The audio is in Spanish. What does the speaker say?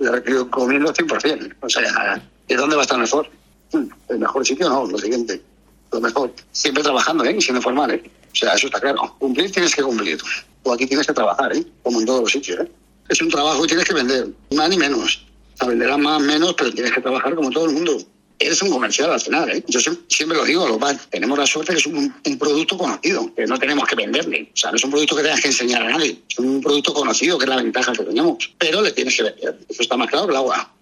la recomiendo 100%. O sea, ¿de dónde va a estar mejor? El mejor sitio no, lo siguiente. Lo mejor. Siempre trabajando, siendo formal, O sea, eso está claro. Cumplir tienes que cumplir. O aquí tienes que trabajar, Como en todos los sitios, Es un trabajo y tienes que vender. Más ni menos. O sea, venderás más menos, pero tienes que trabajar como todo el mundo. Eres un comercial al final, Yo siempre lo digo, tenemos la suerte que es un producto conocido, que no tenemos que venderle. O sea, no es un producto que tengas que enseñar a nadie. Es un producto conocido, que es la ventaja que tenemos. Pero le tienes que vender. Eso está más claro que el agua.